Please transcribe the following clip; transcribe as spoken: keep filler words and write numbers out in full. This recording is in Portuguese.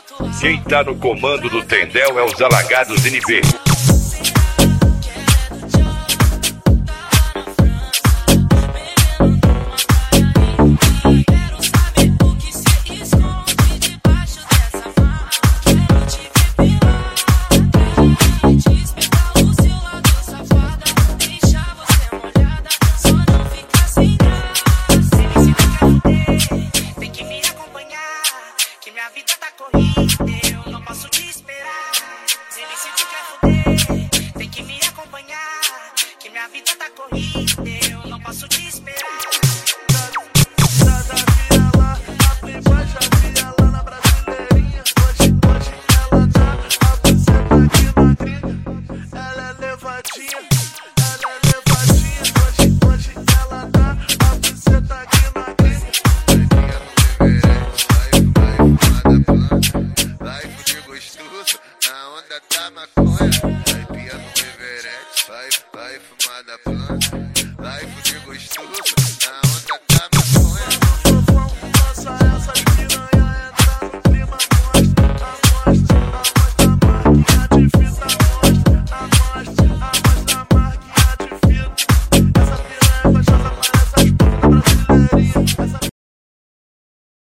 Quem tá no comando do Tendel é os Alagados N B. Minha vida tá corrida, eu não posso te esperar. Se me sentir quer fuder, tem que me acompanhar. Que minha vida tá corrida, eu não posso te esperar. Já vi ela na Playboy, já vi ela na Brasileirinha. Hoje, hoje ela tá a buceta aqui na gringa. Ela é levadinha, ela é levadinha. Hoje, hoje ela tá a buceta aqui na gringa. Na onda da maconha, vai pia no Everest, vai, vai fumar da planta, vai fuder gostoso, na